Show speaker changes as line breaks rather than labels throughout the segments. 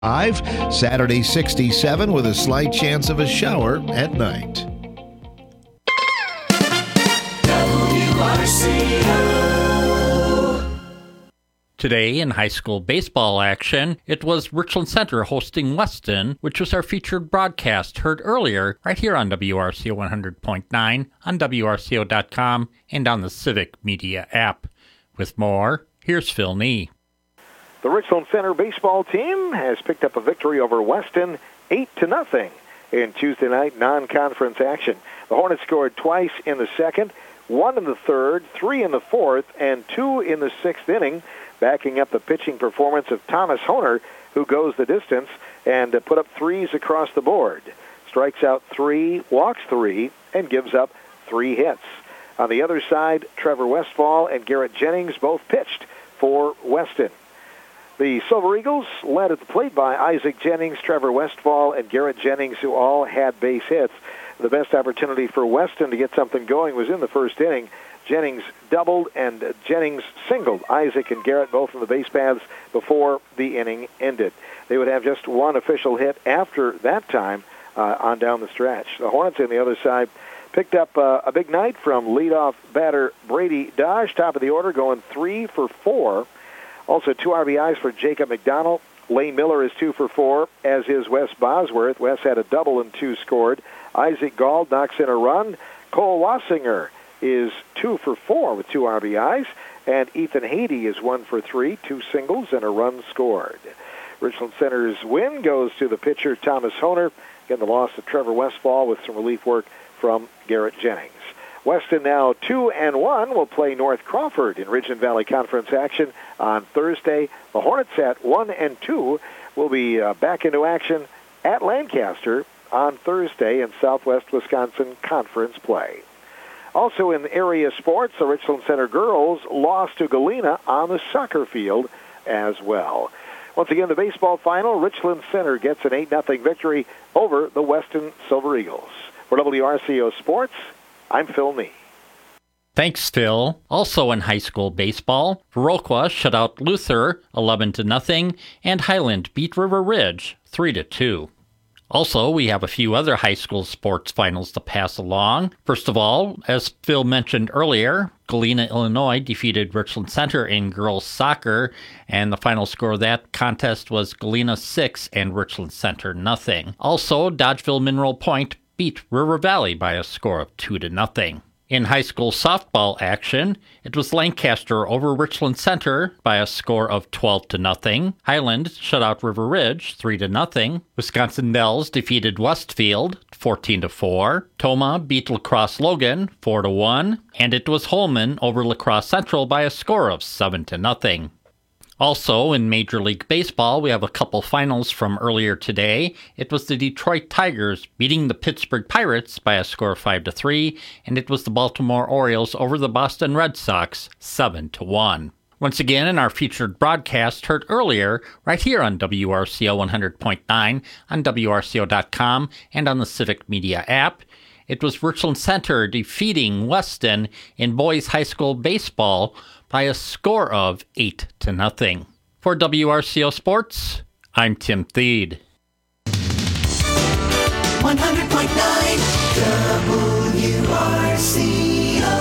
Saturday 67 with a slight chance of a shower at night.
Today in high school baseball action, it was Richland Center hosting Weston, which was our featured broadcast heard earlier right here on WRCO 100.9, on WRCO.com, and on the Civic Media app. With more, here's Phil Nee.
The Richland Center baseball team has picked up a victory over Weston 8-0 in Tuesday night non-conference action. The Hornets scored twice in the second, 1 in the third, 3 in the fourth, and 2 in the sixth inning, backing up the pitching performance of Thomas Honer, who goes the distance and put up threes across the board. Strikes out 3, walks 3, and gives up 3 hits. On the other side, Trevor Westfall and Garrett Jennings both pitched for Weston. The Silver Eagles led at the plate by Isaac Jennings, Trevor Westfall, and Garrett Jennings, who all had base hits. The best opportunity for Weston to get something going was in the first inning. Jennings doubled and Jennings singled Isaac and Garrett both in the base paths before the inning ended. They would have just one official hit after that time on down the stretch. The Hornets on the other side picked up a big night from leadoff batter Brady Dodge, top of the order, going 3 for 4. Also 2 RBIs for Jacob McDonald. Lane Miller is 2 for 4, as is Wes Bosworth. Wes had a double and 2 scored. Isaac Gall knocks in a run. Cole Wassinger is 2 for 4 with 2 RBIs, and Ethan Haiti is 1 for 3, 2 singles and a run scored. Richland Center's win goes to the pitcher Thomas Honer. Again, the loss of Trevor Westfall with some relief work from Garrett Jennings. Weston now 2-1 will play North Crawford in Ridge and Valley Conference action on Thursday. The Hornets at 1-2 will be back into action at Lancaster on Thursday in Southwest Wisconsin Conference play. Also in area sports, the Richland Center girls lost to Galena on the soccer field as well. Once again, the baseball final, Richland Center gets an 8-0 victory over the Weston Silver Eagles. For WRCO Sports, I'm Phil Nee.
Thanks, Phil. Also in high school baseball, Viroqua shut out Luther 11-0, and Highland beat River Ridge 3-2. Also, we have a few other high school sports finals to pass along. First of all, as Phil mentioned earlier, Galena, Illinois defeated Richland Center in girls soccer, and the final score of that contest was Galena 6 and Richland Center 0. Also, Dodgeville Mineral Point beat River Valley by a score of 2-0. In high school softball action, it was Lancaster over Richland Center by a score of 12-0. Highland shut out River Ridge 3-0. Wisconsin Dells defeated Westfield 14-4. Toma beat La Crosse Logan 4-1. And it was Holman over La Crosse Central by a score of 7-0. Also, in Major League Baseball, we have a couple finals from earlier today. It was the Detroit Tigers beating the Pittsburgh Pirates by a score of 5-3, and it was the Baltimore Orioles over the Boston Red Sox 7-1. Once again, in our featured broadcast heard earlier, right here on WRCO 100.9, on WRCO.com, and on the Civic Media app, it was Richland Center defeating Weston in boys high school baseball by a score of 8-0. For WRCO Sports, I'm Tim Thede.
100.9 WRCO.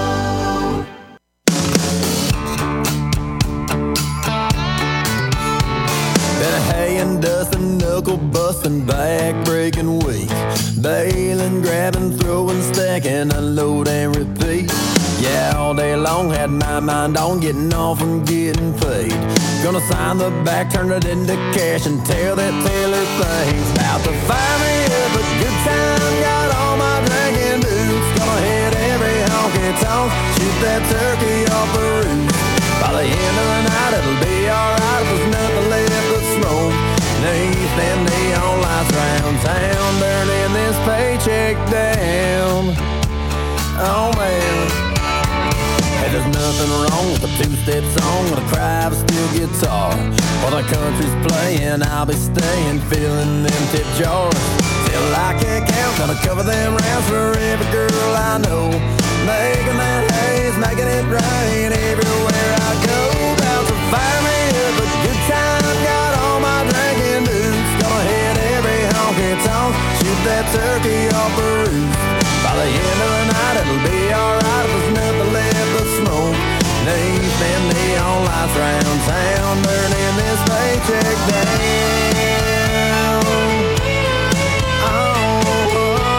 Been a hay and dusting, knuckle busting, back breaking week. Bailing, grabbing, throwing, stacking, unload and repeat. Yeah, all day long had my mind on getting off and getting paid. Gonna sign the back, turn it into cash, and tell that Taylor thing's about to fire me up a good time. Got all my drinking boots, gonna hit every honky tonk, shoot that turkey off the roof. By the end of the night it'll be alright, there's nothing left but smoke. Neath them neon lights round town, burning this paycheck down. Oh man. Hey, there's nothing wrong with a two-step song and a cry of a steel guitar. While the country's playing, I'll be staying, filling them tip jars. Till I can't count, gonna cover them rounds for every girl I know. Making that haze, making it rain everywhere I go. About to fire me up a good time, got all my drinking boots. that turkey off the roof. By the end of the night it'll be alright if there's nothing left but smoke. Neath them neon lights round town, burning this paycheck down. Oh,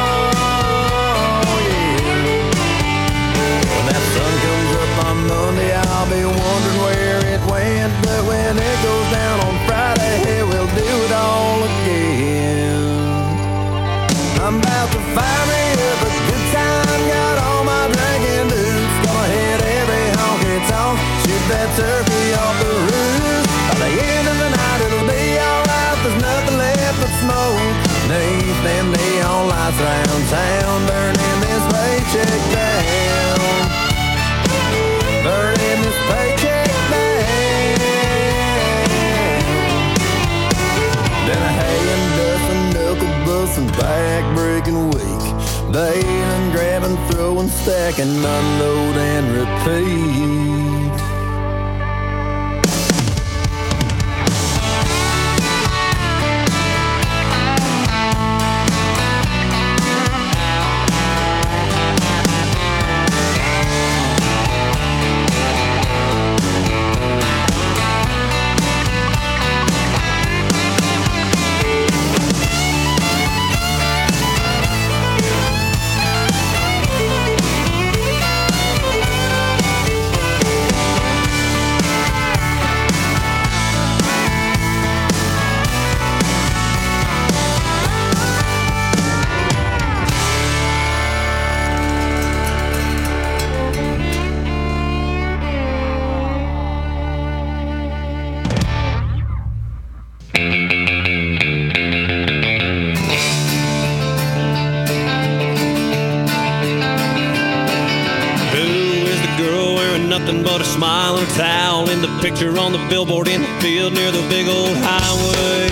yeah. When that sun comes up on Monday, I'll be wondering where it went. But when it goes down on Friday, hey, we'll do it all again. I'm about to fire me up a good time, got all my drinking boots. Gonna hit every honky-tonk, shoot that turkey off the roof. By the end of the night it'll be alright, there's nothing left but smoke. Neath them neon lights round town, burning this paycheck down. Burning this paycheck down. Then a hay and dust and knuckle busting, back breaking week. Bailing, grabbing, throwing, stacking, unload and repeat.
Smile and a towel in the picture on the billboard in the field near the big old highway.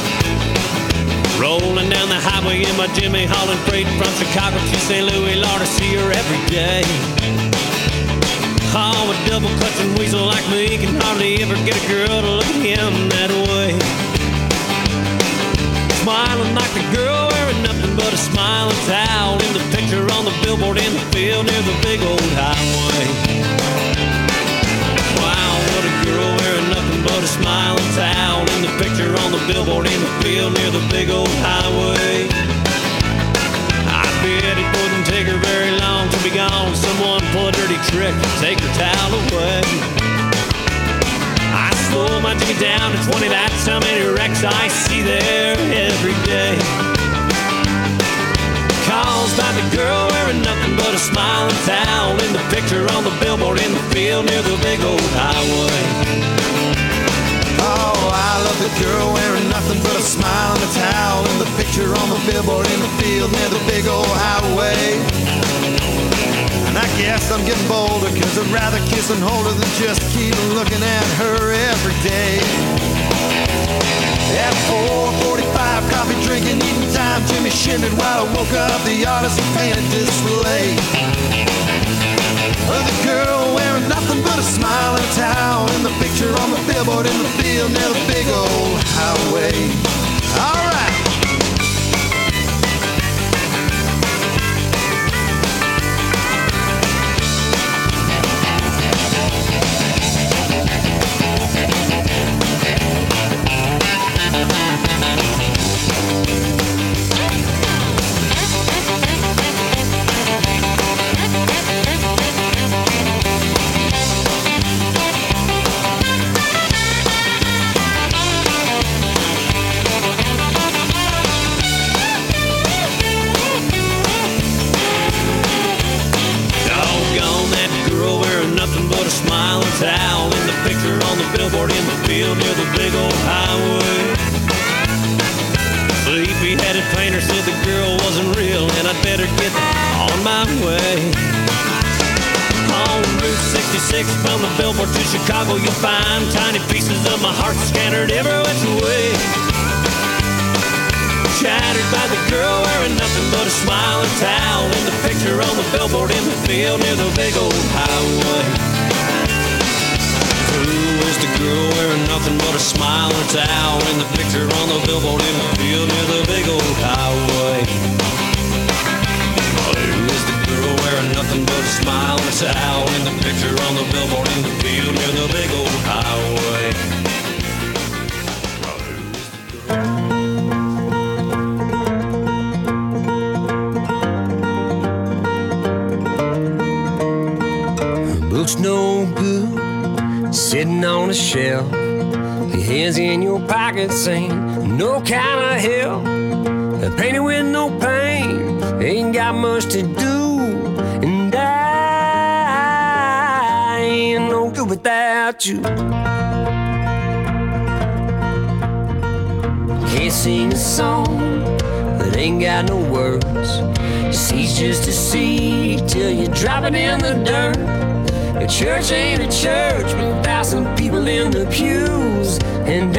Rolling down the highway in my Jimmy hauling freight from Chicago to St. Louis. Lord, I see her every day. Oh, a double clutching weasel like me can hardly ever get a girl to look at him that way. Smiling like the girl wearing nothing but a smile and towel in the picture on the billboard in the field near the big old highway. What a girl wearing nothing but a smile and towel in the picture on the billboard in the field near the big old highway. I bet it wouldn't take her very long to be gone. Someone pull a dirty trick, take her towel away. I slow my ticket down to 20, that's how many wrecks I see there every day. Caused by the girl wearing nothing but a smile and towel in the picture on the billboard in the field near the big old highway.
Oh, I love the girl wearing nothing but a smile and a towel in the picture on the billboard in the field near the big old highway. And I guess I'm getting bolder, cause I'd rather kiss and hold her than just keep looking at her every day. At 4:45, coffee drinking, eating time, Jimmy shimmied while I woke up the artist painted display. The girl wearing nothing but a smile and a towel in the picture on the billboard in the field near the big old highway. All right. Towel in the picture on the billboard in the field near the big old highway. Sleepy-headed painter said the girl wasn't real and I'd better get on my way. On Route 66 from the billboard to Chicago, you'll find tiny pieces of my heart scattered every which way. Shattered by the girl wearing nothing but a smile and towel in the picture on the billboard in the field near the big old highway. Who is the girl wearing nothing but a smile and a towel in the picture on the billboard in the field near the big old highway?
a smile and a towel in the picture on the billboard in the field near the big old highway.
Books no good, sitting on a shelf. Your hands in your pockets ain't no kind of help. Painted with no paint, ain't got much to do. And I ain't no good without you. Can't sing a song that ain't got no words. See's just a seed till you drop it in the dirt. A church ain't a church with 1,000 people in the pews. And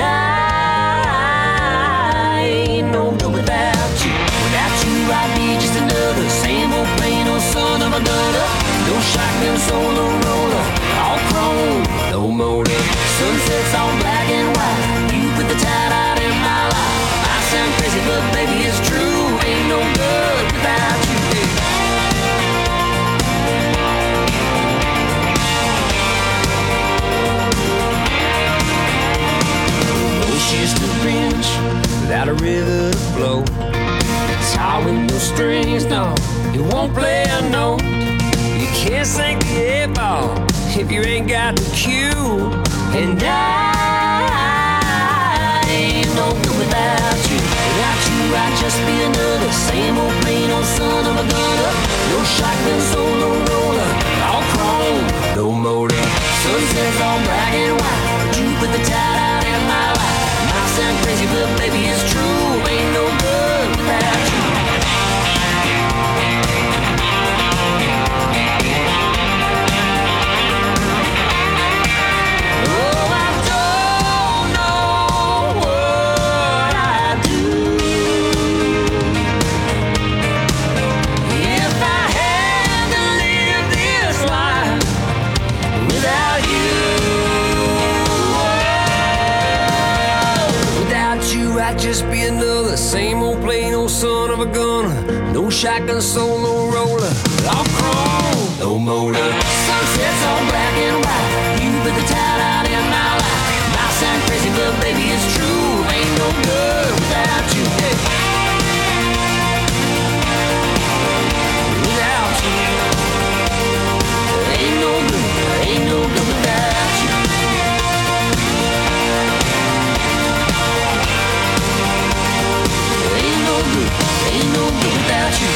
I ain't no good without you. Without you I'd be just another same old plain old son of a gunner. No shotgun solo roller, all chrome, no motor. Sunsets all black and white, you put the tide out in my life. I sound crazy but baby it's true. Ain't no good without you. Just a bench without a river to flow. It's hard with no strings, no, you won't play a note. You can't sing the A-ball if you ain't got the cue. And I ain't no good without you. Without you I'd just be another same old plain old son of a gunner. No shotgun solo roller, all chrome, no motor. Sunsets all black and white, but you put the tide out in my life. Sound crazy, but baby it's true. Ain't no good without you. Oh, I don't know what I'd do if I had to live this life without you. I'd just be another same old plain old son of a gunner. No shotgun solo roller, all chrome, no motor. Sunsets all black and white, you put the tide out in my life. Might sound crazy but baby it's true. Ain't no good without you. Hey. Without you, ain't no good without you. Ain't no good without you.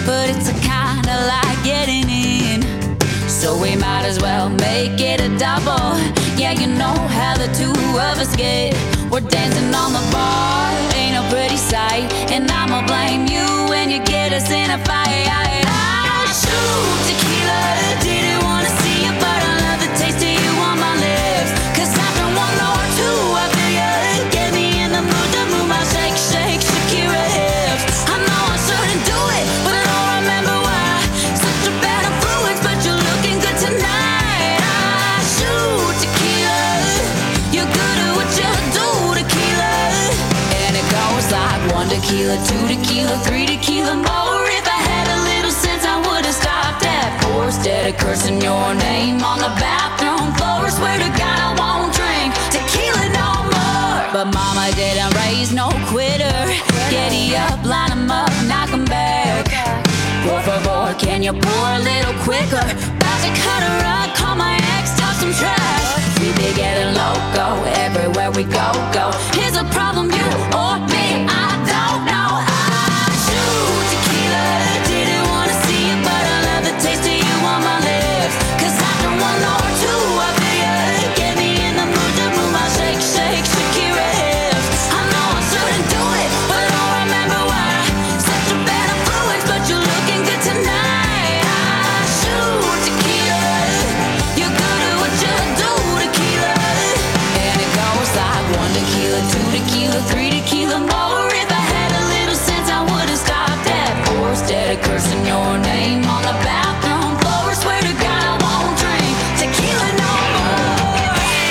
but it's kinda like getting in. So we might as well make it a double. Yeah, you know how the two of us get. We're dancing on the bar, ain't no pretty sight. And I'ma blame you when you get us in a fight. I shoot tequila, didn't wanna see you, but I love the taste of you on my lips. Cause after one or two, I feel you get me in the mood to move my shake, shake, Shakira hips. I know I shouldn't do it, but I don't remember why. Such a bad influence, but you're looking good tonight. I shoot tequila, you're good at what you do, tequila. And it goes like 1 tequila, 2 tequila, 3 tequila more. If I had a little sense, I would've stopped at 4. Instead of cursing your name on the bathroom floor. Swear to God I won't drink tequila no more. But mama didn't raise no quitter. Getty up, line 'em up, knock 'em back. Por favor, can you pour a little quicker? About to cut her up, call my ex, talk some trash. We be getting loco everywhere we go, go. Here's a problem, you or me, I don't know. I shoot tequila, didn't wanna see you, but I love the taste of you on my lips. Cause after one or two, I feel you get me in the mood to move my shake, shake, Shakira hips. I know I shouldn't do it, but I don't remember why. Such a bad influence, but you're looking good tonight. I shoot tequila, you're good at what you do, tequila. And it goes like 1 tequila, 2 tequila, 3 tequila more. If I had a little sense, I would've stopped at 4. Instead of cursing your name on the bathroom floor. Swear to God I won't drink tequila no more.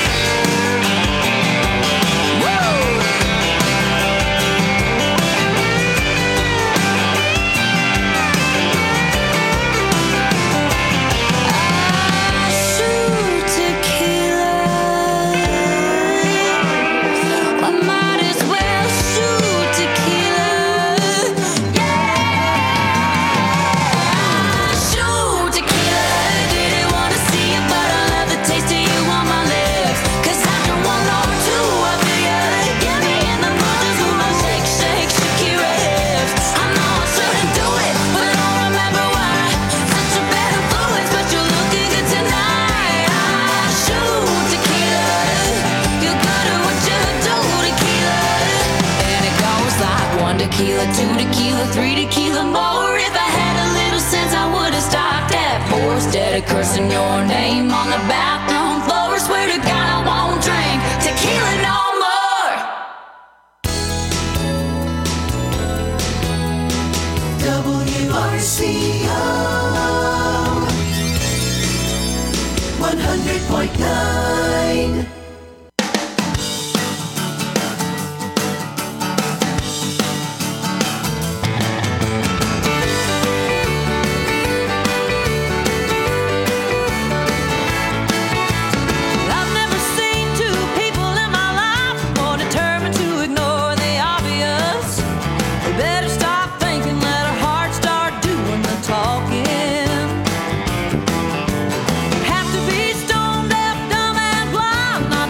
Woo! I shoot tequila. I might as well shoot tequila. Yeah. I shoot tequila. Didn't wanna see you, but I love the taste of you on my lips. Cause after one or two, I feel you get me in the mood to move my shake, shake, Shakira hips. I know I shouldn't do it, but I don't remember why. Such a bad influence, but you're looking good tonight. I shoot tequila, you're good at what you do, tequila. And it goes like 1 tequila, 2 tequila, 3 tequila more. If I had a little sense, I would've stopped at 4. Instead of cursing your name on the bathroom floor. Swear to God I won't drink tequila no more.
WRCO 100.9.
I've never seen two people in my life more determined to ignore the obvious. We better stop thinking, let our hearts start doing the talking. Have to be stone deaf, dumb and blind, not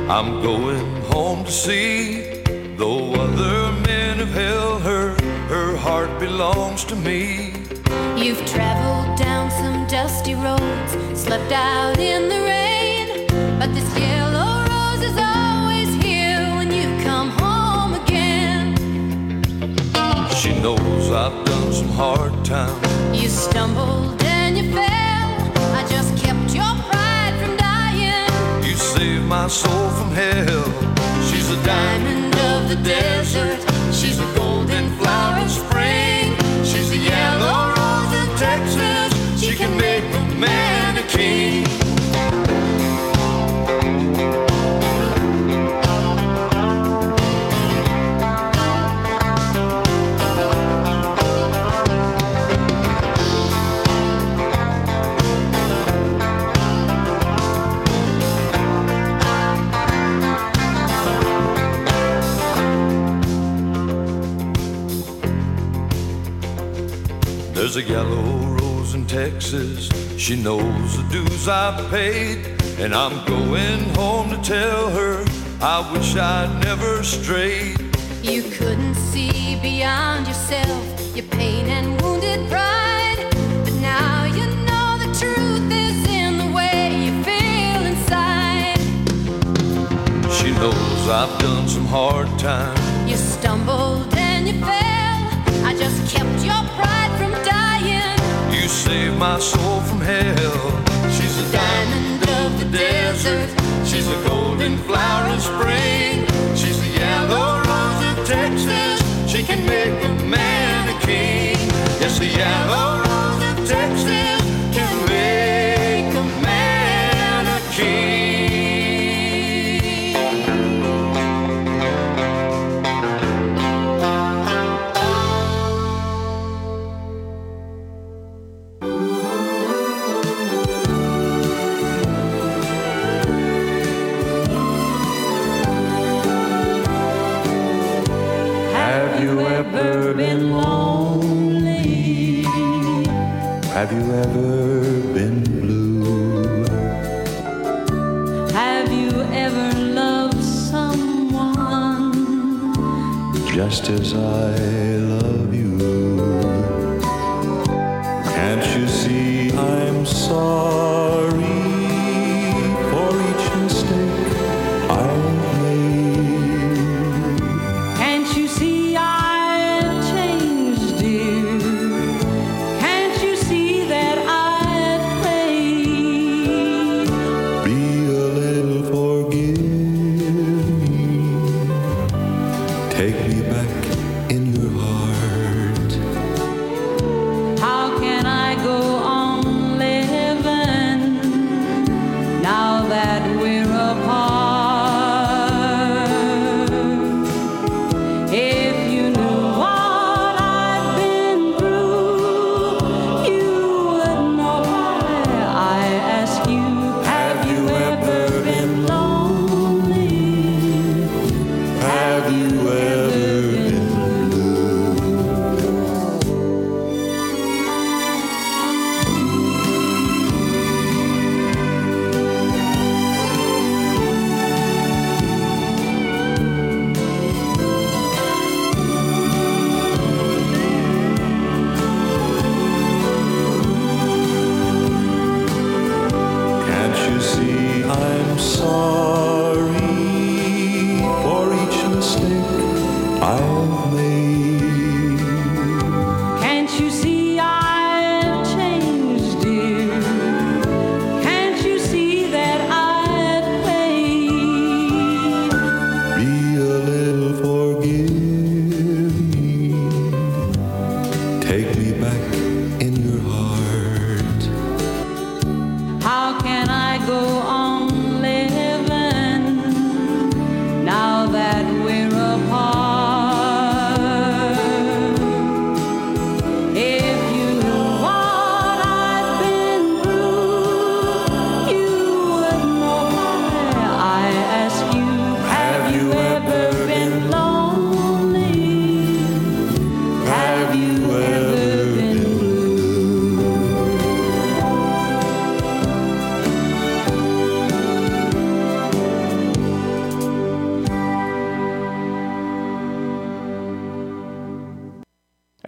I'm going home to see. Though other men have held her, her heart belongs to me.
You've traveled down some dusty roads, slept out in the rain, but this yellow rose is always here when you come home again.
She knows I've done some hard times.
You stumbled and you fell, I just kept your pride from dying.
You saved my soul from hell. She's a diamond of the desert. She's a golden flower of spring. She's a yellow rose of Texas. She can make a man a king. There's a yellow rose in Texas. She knows the dues I've paid, and I'm going home to tell her I wish I'd never strayed.
You couldn't see beyond yourself, your pain and wounded pride, but now you know the truth is in the way you feel inside.
She knows I've done some hard times.
You stumbled and you fell, I just kept your pride from dying.
You saved my soul from hell. She's a diamond of the desert. She's a golden flower of spring. She's a yellow rose of Texas. She can make a man a king. Yes, a yellow rose of Texas can make a man a king.
Have you ever been lonely? Have you ever been blue?
Have you ever loved someone
Just as I love you? Can't you see I'm sorry for each mistake I've made?
Can't you see I've changed, dear? Can't you see that I've prayed?
Be a little forgive me. Take me back in your heart.
How can I go on living now that we're apart? If you knew what I've been through, you would know why I ask you. Have you ever been lonely?
Have you ever been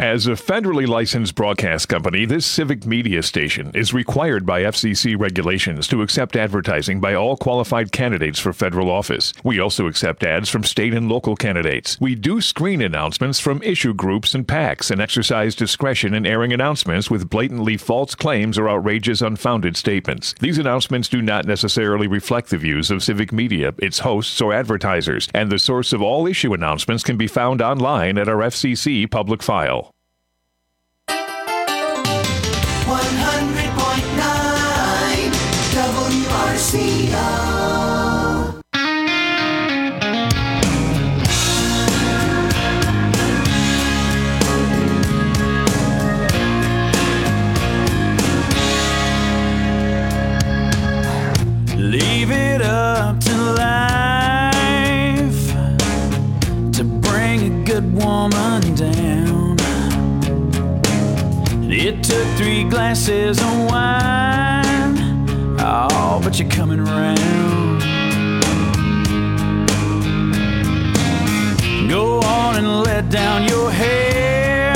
As a federally licensed broadcast company, this civic media station is required by FCC regulations to accept advertising by all qualified candidates for federal office. We also accept ads from state and local candidates. We do screen announcements from issue groups and PACs and exercise discretion in airing announcements with blatantly false claims or outrageous unfounded statements. These announcements do not necessarily reflect the views of civic media, its hosts, or advertisers, and the source of all issue announcements can be found online at our FCC public file.
100.9 WRCO.
Leave it up to life to bring a good woman down. It took 3 glasses of wine, oh, but you're coming around. Go on and let down your hair.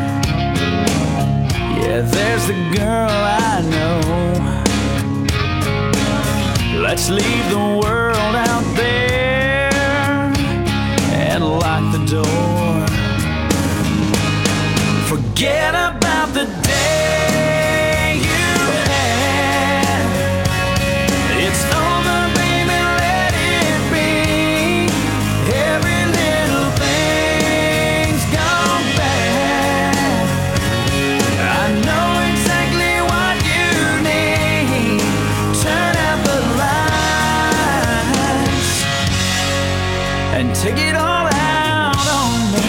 Yeah, there's the girl I know. Let's leave the world out there and lock the door. Forget about the day you had. It's over, baby, let it be. Every little thing's gone bad. I know exactly what you need. Turn out the lights and take it all out on me.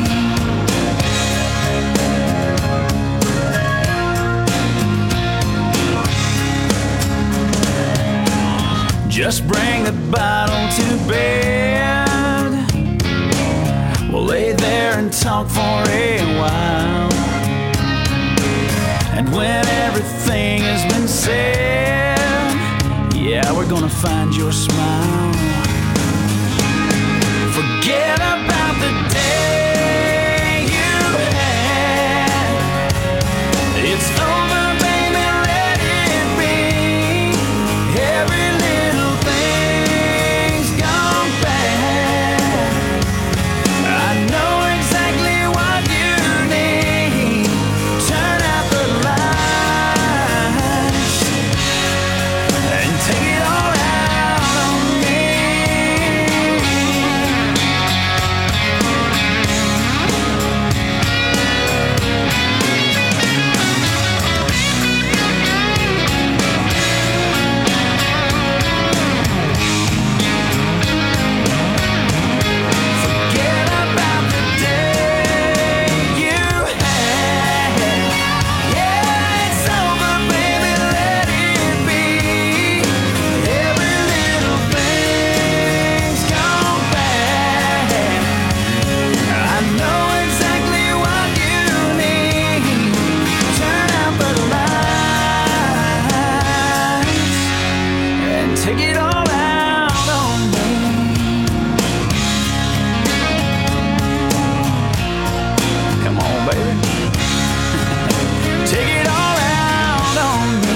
Just bring the bottle to bed. We'll lay there and talk for a while. And when everything has been said, yeah, we're gonna find your smile. Forget about the day you had. It's over, baby, let it be. Every little thing's gone bad. I know exactly what you need. Turn out the lights and take it all out on me. Forget about the day you had. Yeah, it's over, baby, let it be. Every little thing's gone bad. I know exactly what you need. Turn out the lights and take it all out on me. Come on, baby. Take it all out on me.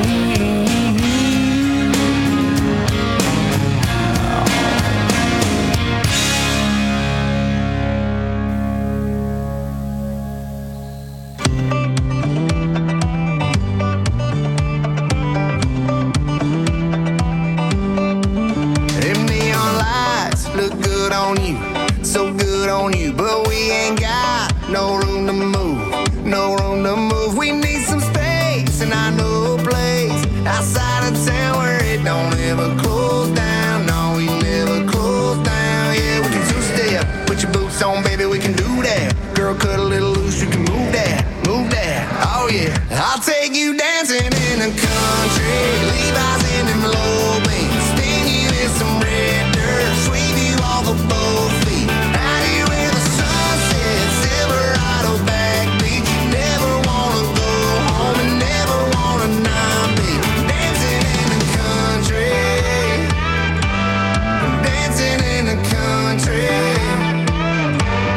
Them neon lights look good on you, so good on you, but we ain't got no room to move, no room to move. We need some space, and I know a place outside of town where it don't ever close down. No, we never close down. Yeah, we can two-step, put your boots on, baby, we can do that. Girl, cut a little loose, you can move that, move that. Oh yeah, I'll take you dancing in the country, Levi's in them low beams, spin you in some red dirt, sweep you off of both feet. Out here where the sunset, Silverado backbeat. You never wanna go home and never wanna not be dancing in the country, dancing in the country.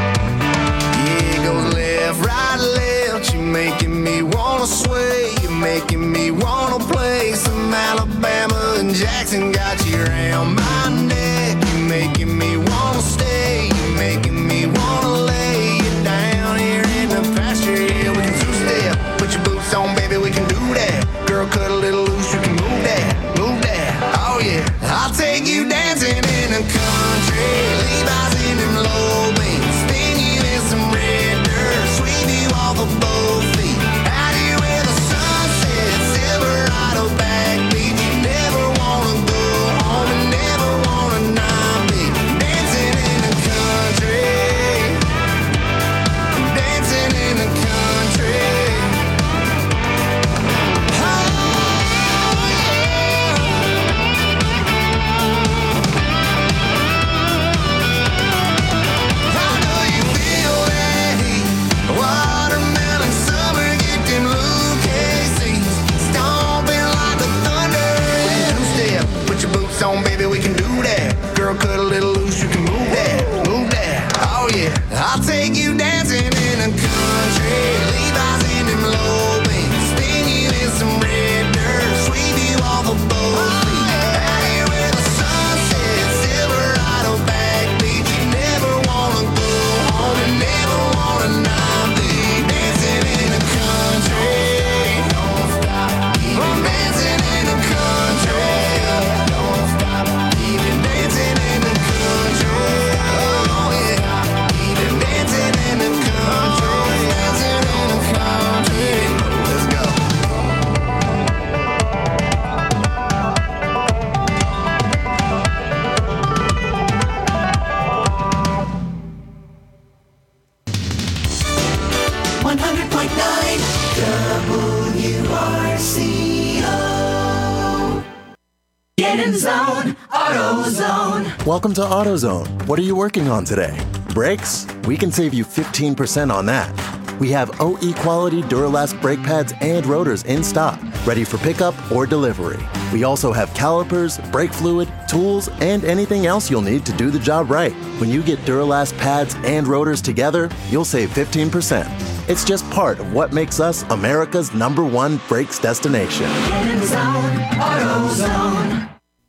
Zone, AutoZone.
Welcome to AutoZone. What are you working on today? Brakes? We can save you 15% on that. We have OE quality Duralast brake pads and rotors in stock, ready for pickup or delivery. We also have calipers, brake fluid, tools, and anything else you'll need to do the job right. When you get Duralast pads and rotors together, you'll save 15%. It's just part of what makes us America's #1 brakes destination.
Get in the zone, AutoZone.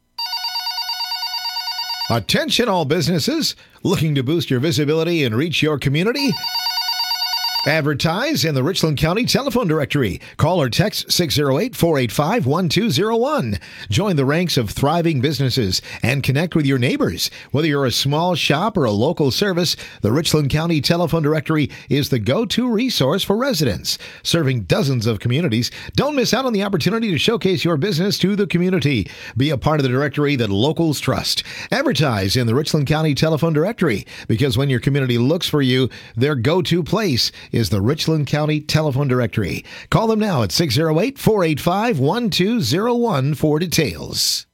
Attention all businesses looking to boost your visibility and reach your community. Advertise in the Richland County Telephone Directory. Call or text 608-485-1201. Join the ranks of thriving businesses and connect with your neighbors. Whether you're a small shop or a local service, the Richland County Telephone Directory is the go-to resource for residents. Serving dozens of communities, don't miss out on the opportunity to showcase your business to the community. Be a part of the directory that locals trust. Advertise in the Richland County Telephone Directory, because when your community looks for you, their go-to place is the Richland County Telephone Directory. Call them now at 608-485-1201 for details.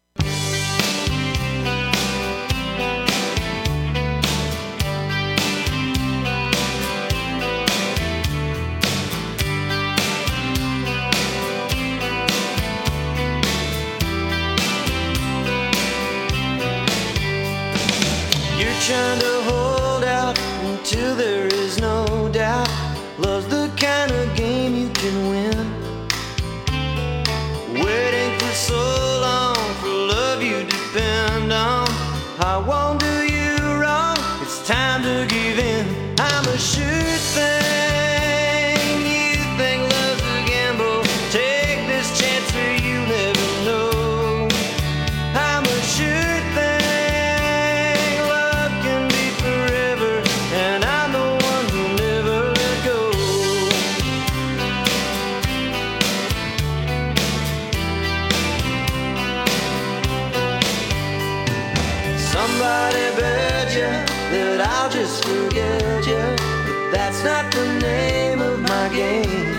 You're trying to hold out until there is no doubt. Love's the kind of game you can win. Waiting for so long for love you depend on. I won't do you wrong, it's time to give in. I'm a sure thing. You think love's a gamble, take this chance or you never know. I'm a sure thing. Love can be forever, and I'm the one who never let go. Somebody bet you that I'll just forget you, but that's not the name of my game.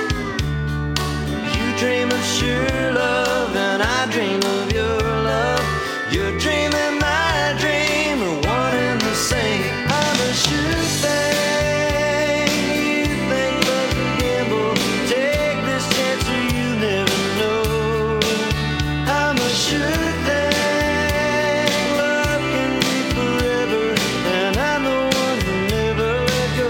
You dream of sure love, and I dream of your love. Your dream and my dream are one and the same. I'm a sure thing. You think love's a gamble, take this chance or you never know. I'm a sure thing. Love can be forever, and I'm the one who never let go.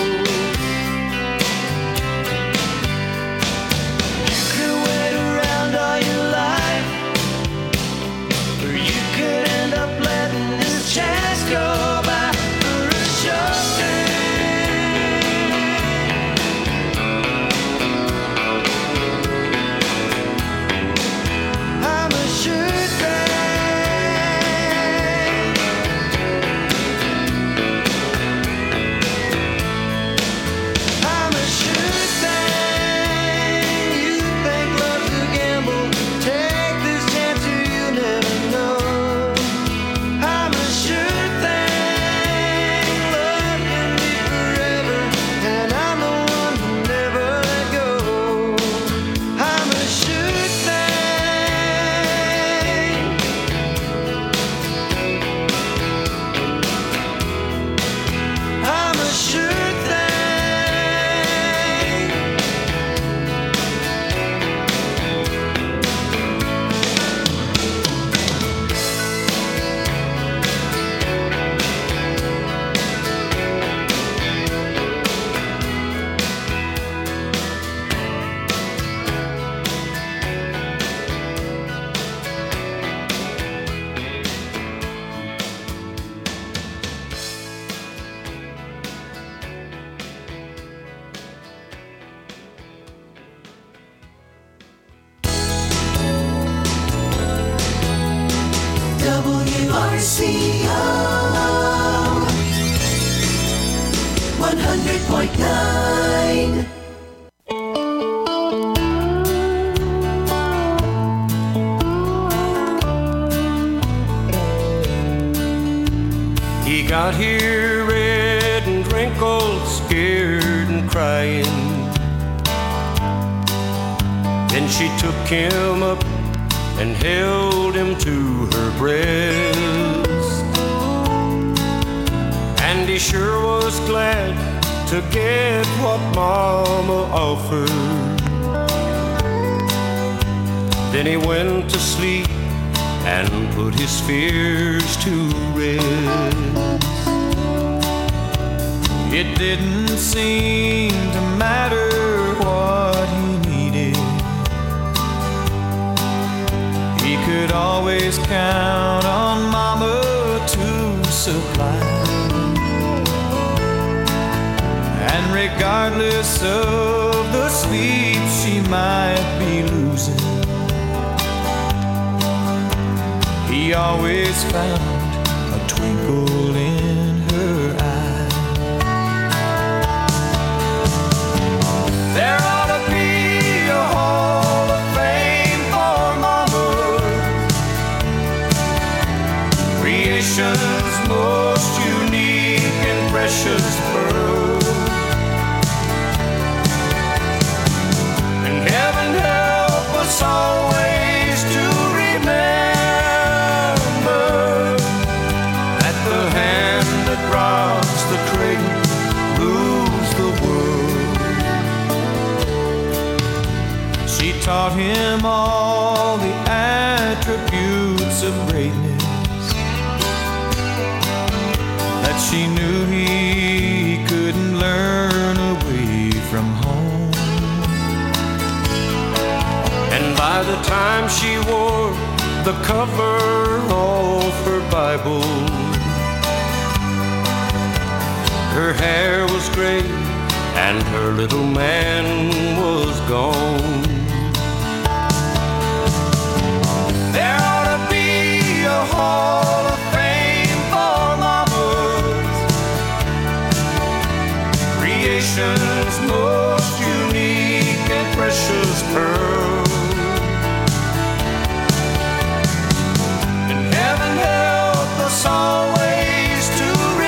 You could wait around all your life, or you could end up letting this chance go by for a short time. I'm a sure thing. I'm a sure thing. You think love's a gamble, take this chance or you never know. I'm a sure thing. Love can be forever, and I'm the one who never let go. I'm a sure thing. I'm a sure thing.
WRCO 100.9.
He got here red and wrinkled, scared and crying. Then she took him up and held him to her breast. And he sure was glad to get what Mama offered. Then he went to sleep and put his fears to rest.
It didn't seem to matter what he needed. He could always count on Mama to supply. And regardless of the sleep she might be losing, he always found a twinkle in her eye. There ought to be a hall of fame for Mama, creation's most unique and precious pearl. And heaven help us always to remember that the hand that rocks the cradle rules the world. She taught him all the attributes of greatness that she knew he couldn't learn away from home. And by the time she wore the cover off her Bible, her hair was gray and her little man was gone. There ought to be a hall of fame for mamas, creation's most unique and precious pearl. And heaven help us always to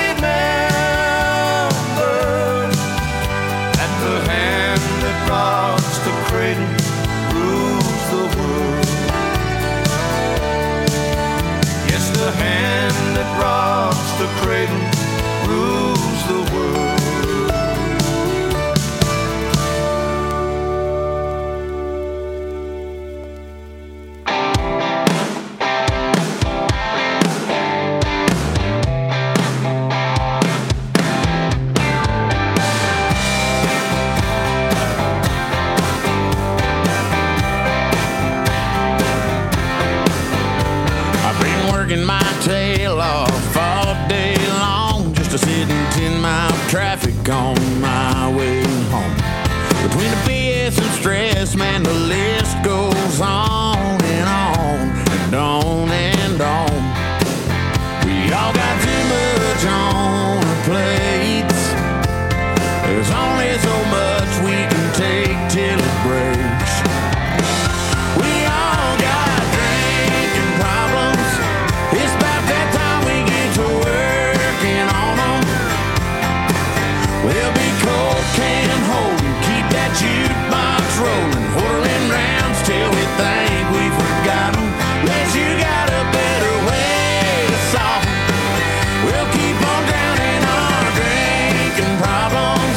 remember that the hand that rocks the cradle rules the world. Yes, the hand that rocks the cradle rules the world.
My tail off all day long just to sit in 10-mile traffic on my way home. Between the BS and stress, man, the list goes on and on and on and on. We all got too much on our plates. There's only so much we can take till it breaks. We all got drinking problems. It's about that time we get to working on them. We'll be cold can holding, keep that jukebox rolling, whirling rounds till we think we forgot them. Unless you got a better way to solve them, we'll keep on drowning our drinking problems.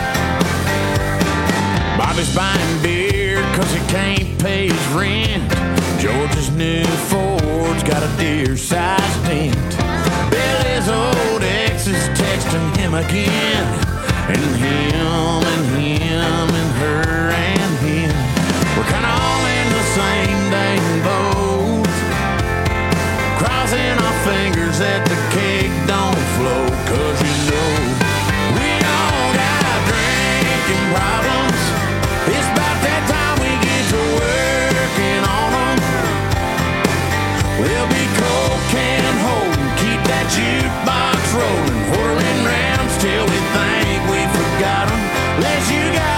Bobby's buying beer cause he can't pay his rent. George's new Ford's got a deer-sized dent. Billy's old ex is texting him again, and him and him and her and him. We're kinda all in the same dang boat, crossing our fingers that the cake don't float. Cause you know we all got drinking problems. It's about that time we get to working on them. We'll be cold can holding, keep that jukebox rolling, whirling rounds till we think we forgot them. Unless you got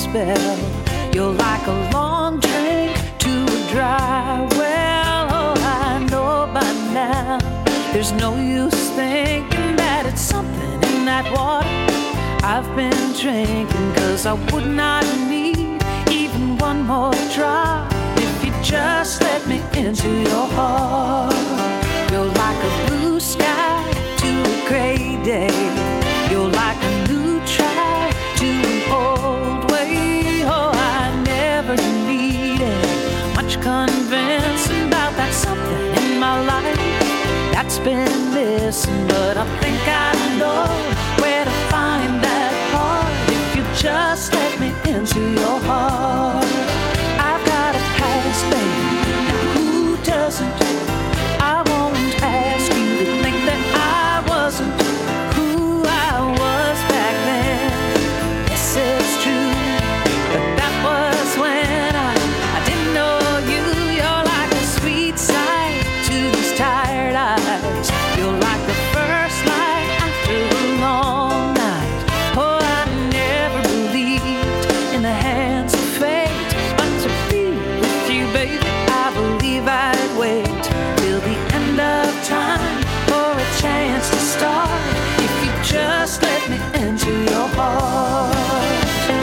spell. You're like a long drink to a dry well. Oh, I know by now there's no use thinking that it's something in that water I've been drinking, 'cause I would not need even one more drop if you just let me into your heart. You're like a blue sky to a gray day. You're like a new try to an old way. Oh, I never needed much convincing about that something in my life that's been missing, but I think I know where to find that part if you just let me into your heart. I've got a past, baby, now who doesn't? I won't ask you to think that I wasn't who I was back then. This is true, but that was when I didn't know you. You're like a sweet sight to these tired eyes. You're like the first light after a long night. Oh, I never believed in the hands of fate, but to be with you, baby, I believe I'd wait till the end of time for a chance to start if you just let me into your heart.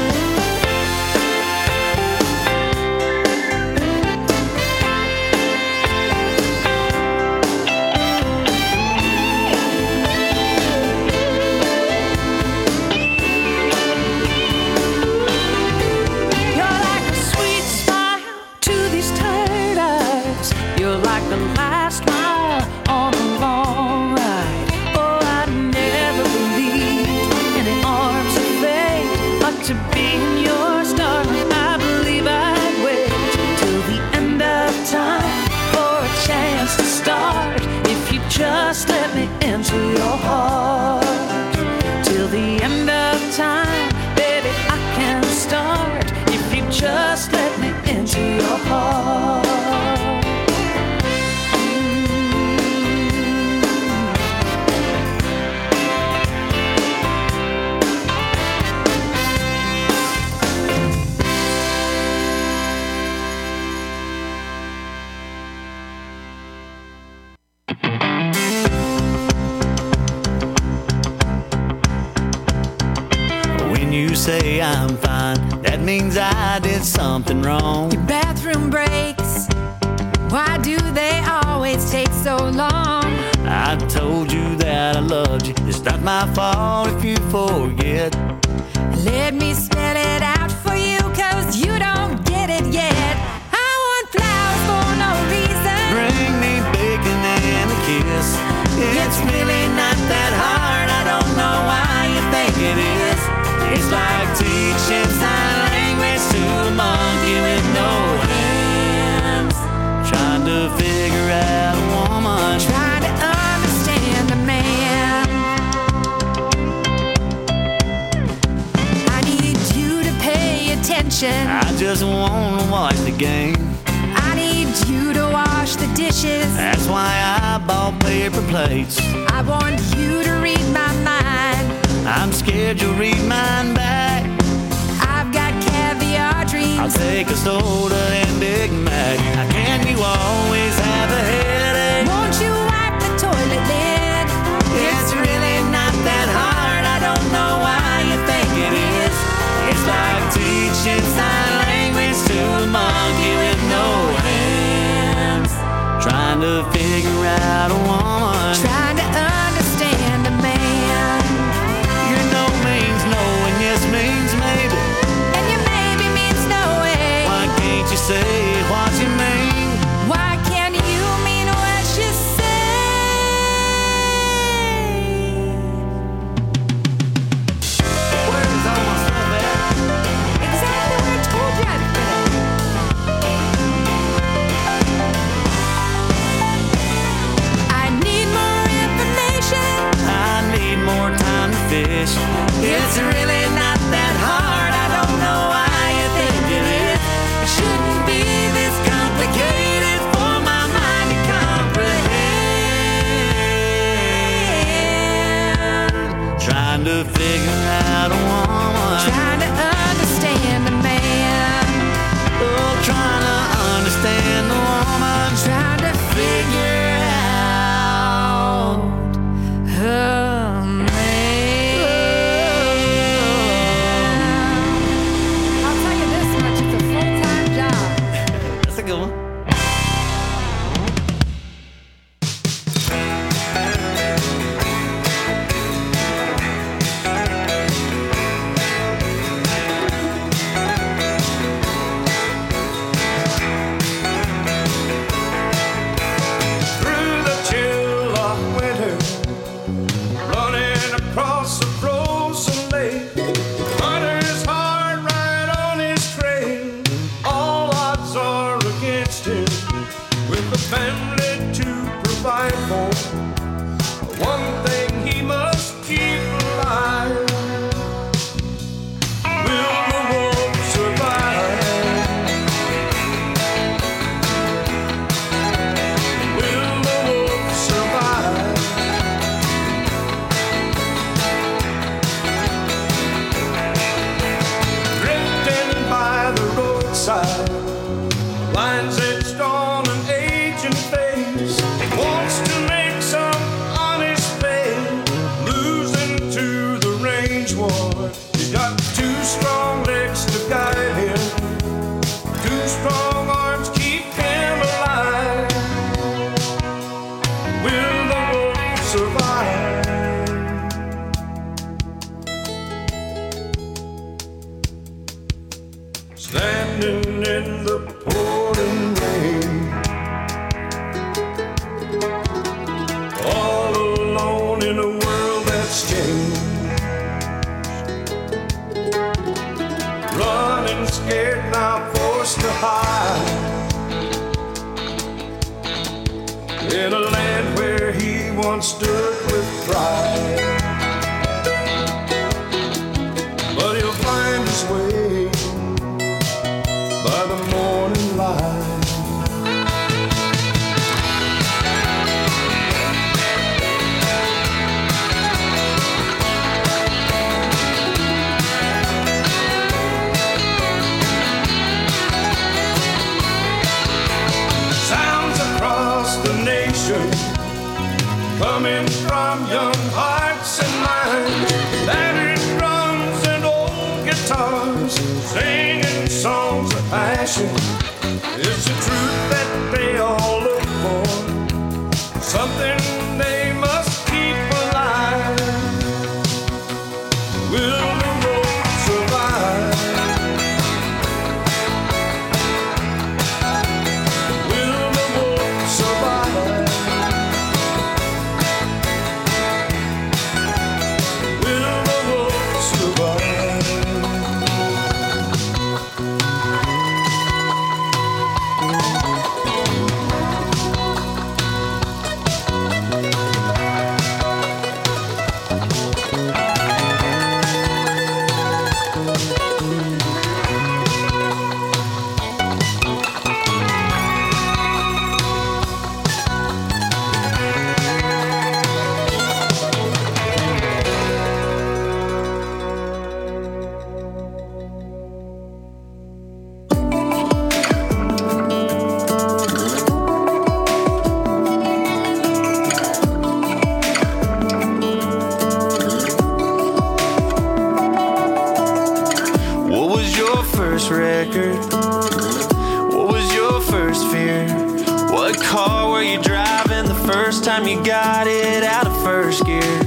You're like a sweet smile to these tired eyes. You're like the last mile on a long ride. Oh, I never believed in the arms of fate, but to be in yours, darling, I believe I'd wait till the end of time for a chance to start if you just let me into your heart. Till the end of time, baby, I can start if you just let me into your heart.
When you say I'm fine, that means I did something wrong.
Your bathroom breaks, why do they always take so long?
I told you that I loved you. It's not my fault if you forget.
Let me spell it out for you, 'cause you don't get it yet. I want flowers for no reason.
Bring me bacon and a kiss. It's really not that hard. I don't know why you think it is. It's like teaching sign language to a monkey with no hands. Trying to figure out a woman.
Trying to understand a man. I need you to pay attention.
I just wanna watch the game.
I need you to wash the dishes.
That's why I bought paper plates.
I want you to read my mind.
I'm scared you'll read mine back.
I've got caviar dreams.
I'll take a soda and Big Mac. How can you always have a headache?
Won't you wipe the toilet lid?
It's really not that hard. I don't know why you think it is. It's like teaching sign language to a monkey with no hands. Trying to figure out a woman.
Trying to understand a man.
Your no means no and yes means maybe.
And your maybe means no way.
Why can't you say what you mean?
Why can't you mean what
home. One thing he must keep alive. Will the wolf survive? Will the wolf survive? Drifting by the roadside, lines etched on an aging face. He wants to make some honest pay, losing to the range war. He's got two strong legs to guide him, two strong arms keep him alive. Will the wolf survive? Standing in the pouring rain, all alone in a world that's changed. Running scared, now forced to hide, in a land where he once stood with pride. But he'll find his way by the morning light. Sounds across the nation, coming from young hearts and minds, battered drums and old guitars, singing songs of passion. It's the truth that they all look for, something they must keep alive. Will the wolf survive? Will the wolf survive? Will the wolf survive? What was your first record? What was your first fear? What car were you driving the first time you got it out of first gear?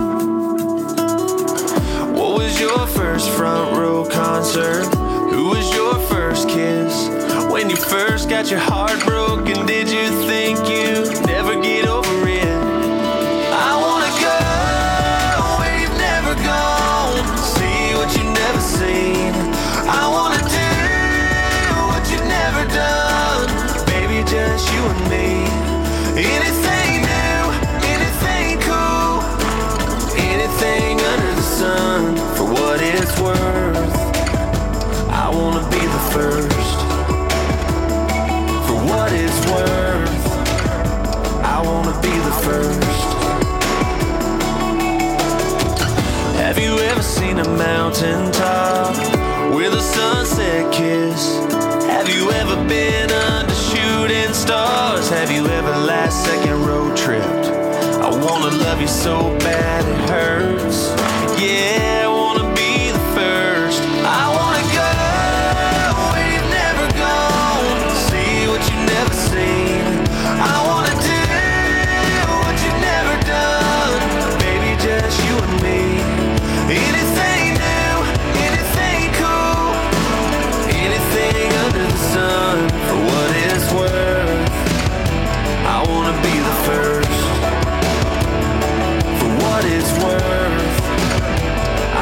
What was your first front row concert? Who was your first kiss? When you first got your heart broken, did you think you'd never get over it? I wanna go where you've never gone, see what you've never seen. I wanna do what you've never done, baby, just you and me. Anything new, anything cool, anything under the sun, for what it's worth. I wanna be the first, for what it's worth. I wanna be the first. Have you ever seen a mountain top with a sunset kiss? Have you ever been under shooting stars? Have you ever last second road tripped? I wanna love you so bad it hurts. Yeah, I wanna be the first. I wanna go where you've never gone, see what you've never seen. I wanna do what you've never done, baby, just you and me. Anything new, anything cool, anything under the sun, for what it's worth. I wanna be the first, for what it's worth.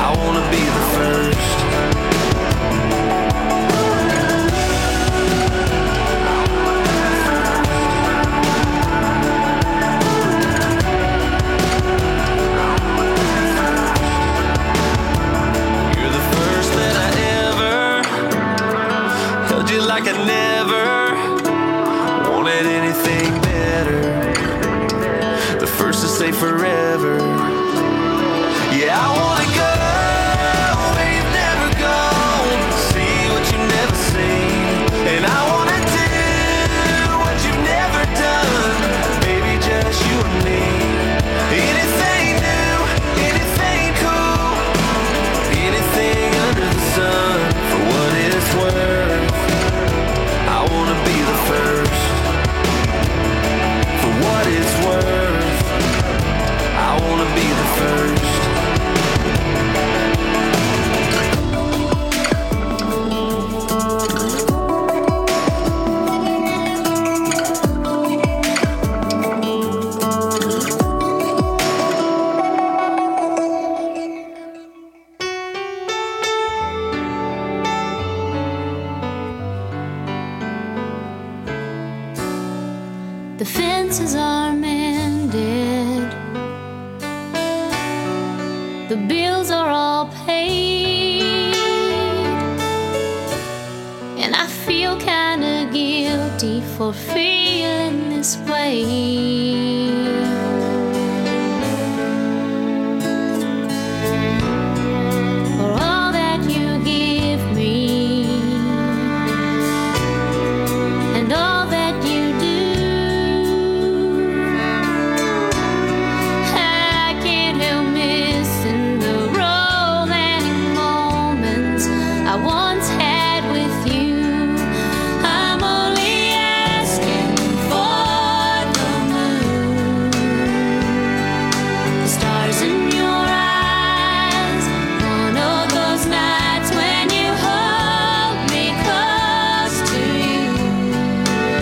first to say forever. Yeah, I wanna go where you've never gone, see what you've never seen, and I wanna do what you've never done, baby, just you and me. Anything new, anything cool, anything under the sun, for what it's worth. I wanna be the first, for what it's worth. I wanna be the first.
The fences are mended, the bills are all paid, and I feel kinda guilty for feeling this way. For all that you give me and all that you do, I can't help missing the romantic moments I once had with you. I'm only asking for the moon, the stars in your eyes, one of those nights when you hold me close to you.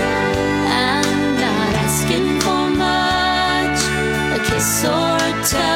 I'm not asking for much, a kiss or a touch.